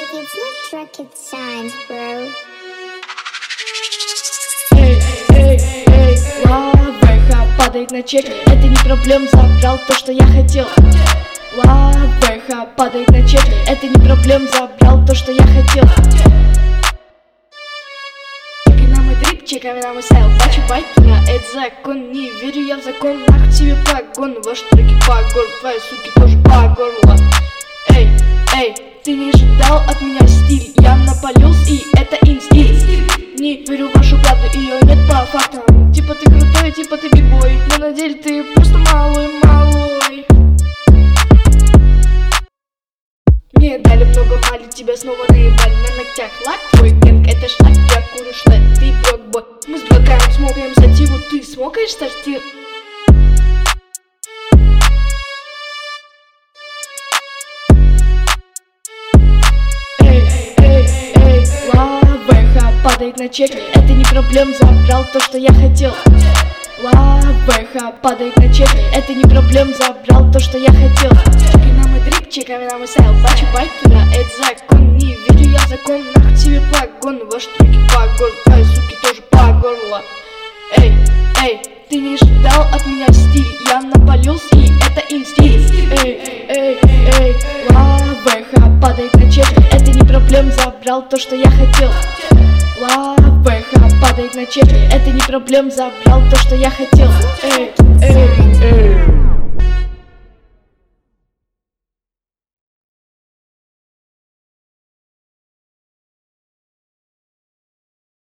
It's not rocket science, bro. Лавеха падает на чек, это не проблем, забрал то, что я хотел. Лавеха падает на чек, это не проблем, забрал то, что я хотел. Чекай на мой дрип, чекай на мой стайл, бачу байки на этот закон. Не верю я в закон, нахуй тебе погон. Ваши треки по горлу, твои суки тоже по горлу. Эй, ты не ожидал от меня стиль, я напалился и это инстинкт. Не верю в вашу правду, ее нет по фактам. Типа ты крутой, типа ты бибой, но на деле ты просто малой. Мне дали много мали, тебя снова наебали на ногтях. Лак, твой гэнг, это шлак, я курю шлэк, ты брокбой. Мы с блокаем, смокаем сативу, ты смокаешь сортир. Лавеха падает на чек, это не проблем, забрал то, что я хотел. Лавеха падает на чек, это не проблем, забрал то, что я хотел. Чекай на мой дрип, чекай на мой стайл, бачу байки на этот закон. Не верю я в закон, нахуй тебе погон. Ваши треки по горлу, твои суки тоже по горлу. Эй, ты не ожидал от меня стиль, я напалился и это инстинкт. Лавеха падает на чек, это не проблем, забрал то, что я хотел. Лавеха падает на чек, это не проблем, забрал то, что я хотел.